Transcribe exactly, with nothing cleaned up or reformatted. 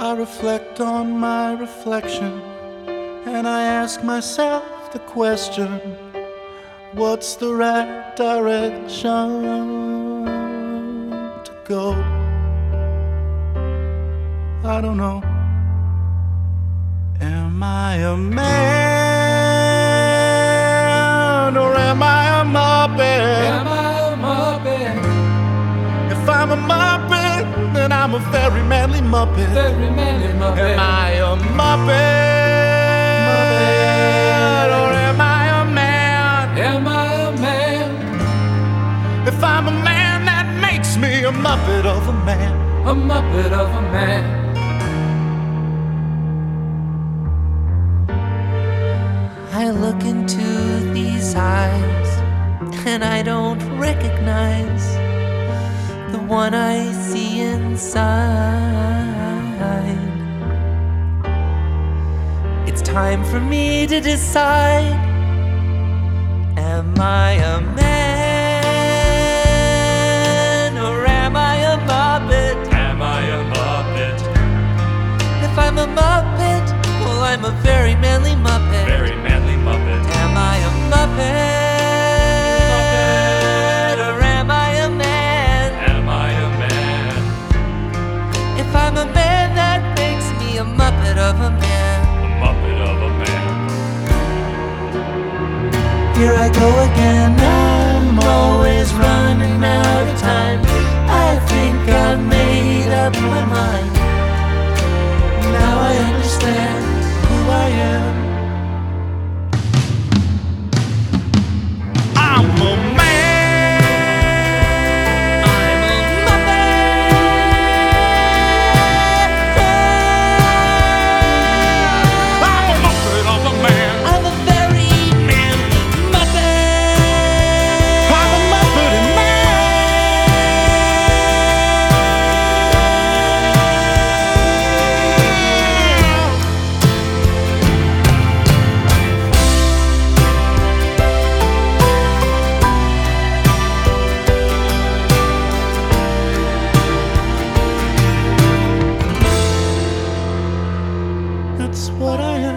I reflect on my reflection, and I ask myself the question, what's the right direction to go? I don't know. Am I a man or am I a muppet? Am I a muppet? If I'm a muppet, then I'm a very manly muppet. Very manly muppet. Am I a muppet? Muppet. Or am I a man? Am I a man? If I'm a man, that makes me a muppet of a man. A muppet of a man. I look into these eyes and I don't recognize the one I see inside. It's time for me to decide. Am I a man or am I a muppet? Am I a muppet? If I'm a muppet, well, I'm a very manly muppet. Very manly muppet. Am I a muppet? Muppet. Or am I a man? Am I a man? If I'm a man, that makes me a muppet of a man. A muppet of a man. Here I go again, I'm always running out of time. I think I've made up my mind. Now I understand who I am. I'm a man. I'm a muppet. I'm a muppet of a man. I'm a very manly muppet. I'm a muppet of man. That's what I am.